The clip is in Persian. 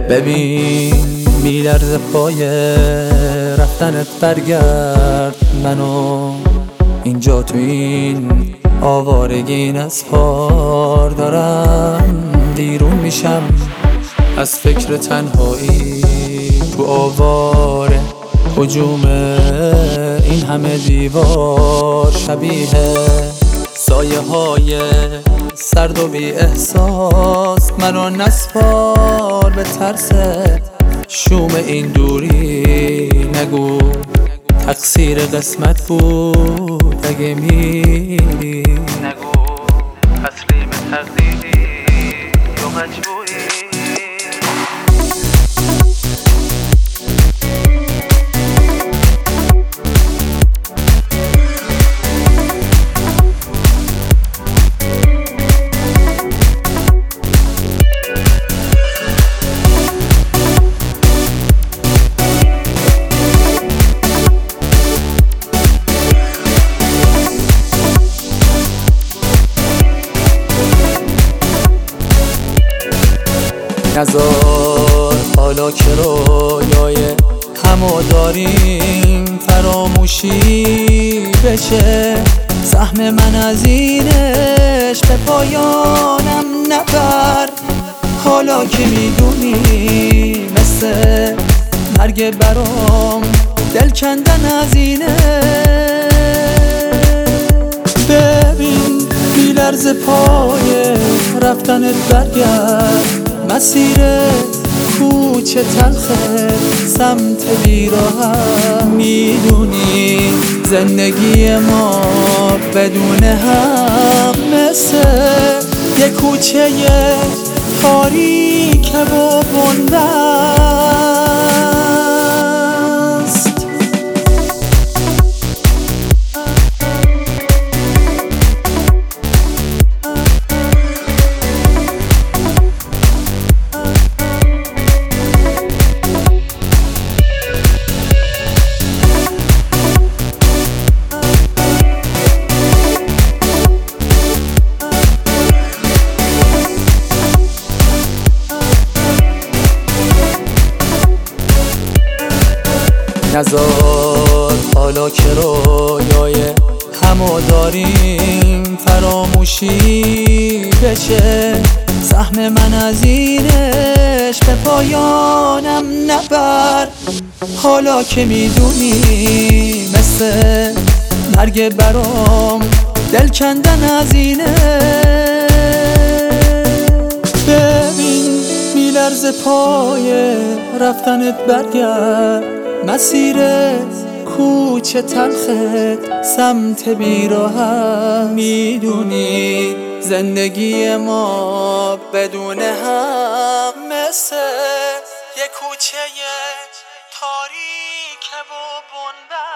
ببین میلرزه پای رفتنت، برگرد منو اینجا تو این آوارگی نسپار. دارم بیرون میشم از فکر تنهایی تو آواره، هجوم این همه دیوار شبیه سایه های سرد و بی احساس. منو نسپار به ترس شوم این دوری، نگو تقصیر قسمت بود اگه میری، نگو تسلیم تقدیری یا مجبوری. نذار حالا که رویای همو داریم فراموشی بشه، سهم من از اینش به پایانم نبر. حالا که میدونی مثل مرگ برام دل کندن از اینه. ببین میلرزه پای رفتنت، برگرد مسیرت کوچه تلخه سمت بیراهم. میدونی زندگی ما بدون هم مثل یه کوچه تاریک و بنده. نذار حالا که رویای همو داریم فراموشی بشه، سهم من از اینش به پایانم نبر. حالا که میدونی مثل مرگ برام دل کندن از اینه. ببین میلرزه پای رفتنت، برگرد مسیرت کوچه تلخه سمت بیراهم. میدونی زندگی ما بدون هم مثل یه کوچه تاریک و بنده.